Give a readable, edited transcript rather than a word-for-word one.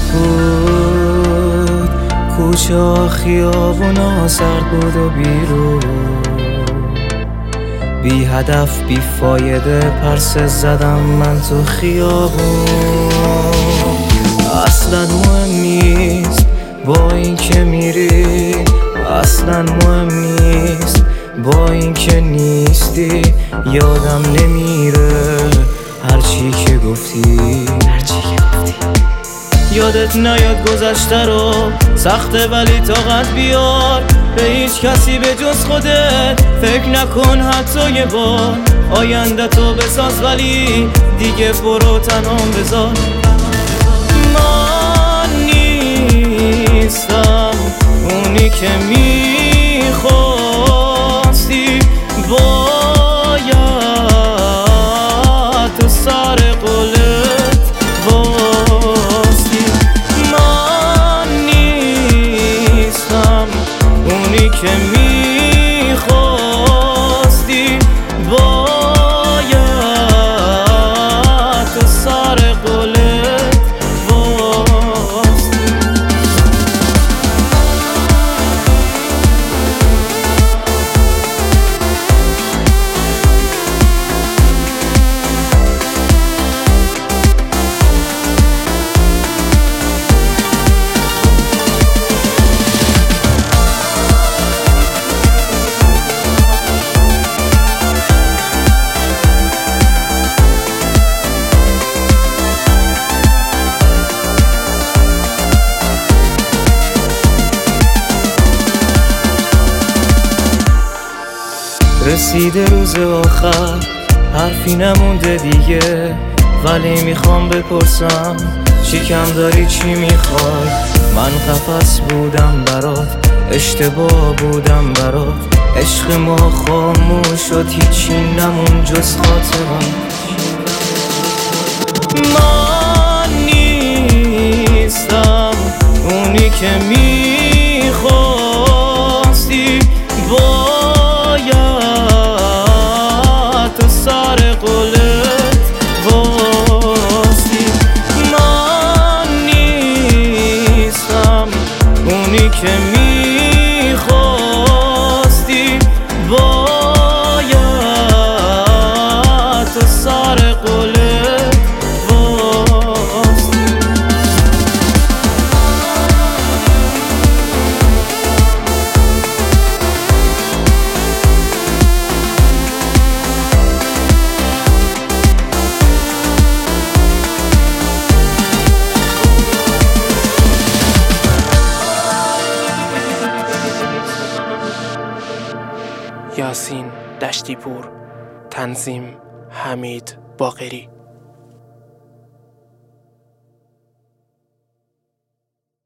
بود، کوچه ها خیابونا سرد بود و بیرون، بی هدف بی فایده پرسه زدم من تو خیابون. اصلا مهم نیست با این که میری، اصلا مهم نیست با این که نیستی. یادم نمیره هرچی که گفتی. یادت نیاد گذشته رو، سخته ولی طاقت بیار. به هیچ کسی به جز خودت فکر نکن حتی یه بار. آینده تو بساز ولی دیگه برو تنهام بذار. من نیستم اونی که میخواستی، باید تو سر قولت واستی. من نیستم اونی که میخواستی، باید تو سر قولت واستی. رسیده روز آخر، حرفی نمونده دیگه، ولی میخوام بپرسم چی کم داری، چی میخوای؟ من قفس بودم برات، اشتباه بودم برات. عشق ما خاموش شد، هیچی نمون جز خاطرم. من نیستم اونی که میخواستی، تو سر قولت واستی. من نیستم اونی که میخواستی، باید تو سر قولت واستی. یاسین دشتی پور، تنظیم حمید باقری.